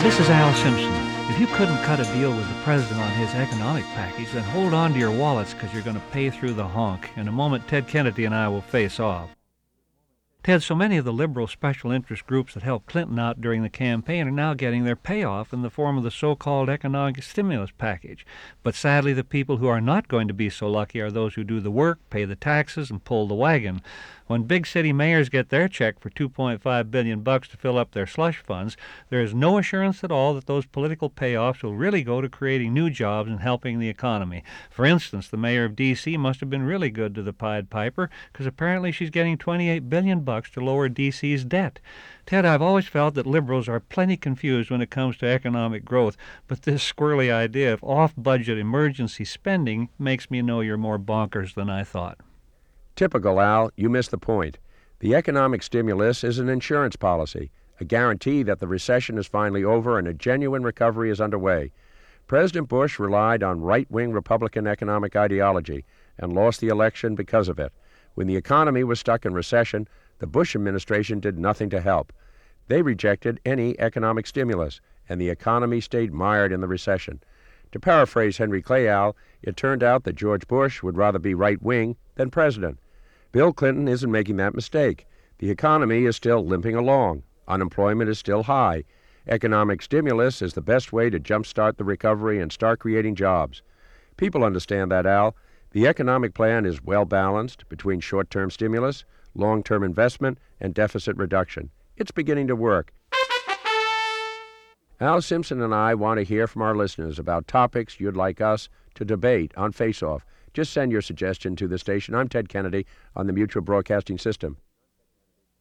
This is Al Simpson. If you couldn't cut a deal with the president on his economic package, then hold on to your wallets because you're going to pay through the honk. In a moment, Ted Kennedy and I will face off. Ted, so many of the liberal special interest groups that helped Clinton out during the campaign are now getting their payoff in the form of the so-called economic stimulus package. But sadly, the people who are not going to be so lucky are those who do the work, pay the taxes, and pull the wagon. When big city mayors get their check for $2.5 billion to fill up their slush funds, there is no assurance at all that those political payoffs will really go to creating new jobs and helping the economy. For instance, the mayor of D.C. must have been really good to the Pied Piper, because apparently she's getting $28 billion to lower D.C.'s debt. Ted, I've always felt that liberals are plenty confused when it comes to economic growth, but this squirrely idea of off-budget emergency spending makes me know you're more bonkers than I thought. Typical, Al. You missed the point. The economic stimulus is an insurance policy, a guarantee that the recession is finally over and a genuine recovery is underway. President Bush relied on right-wing Republican economic ideology and lost the election because of it. When the economy was stuck in recession, the Bush administration did nothing to help. They rejected any economic stimulus, and the economy stayed mired in the recession. To paraphrase Henry Clay, Al, it turned out that George Bush would rather be right-wing than president. Bill Clinton isn't making that mistake. The economy is still limping along. Unemployment is still high. Economic stimulus is the best way to jumpstart the recovery and start creating jobs. People understand that, Al. The economic plan is well balanced between short-term stimulus, long-term investment, and deficit reduction. It's beginning to work. Al Simpson and I want to hear from our listeners about topics you'd like us to debate on Face Off. Just send your suggestion to the station. I'm Ted Kennedy on the Mutual Broadcasting System.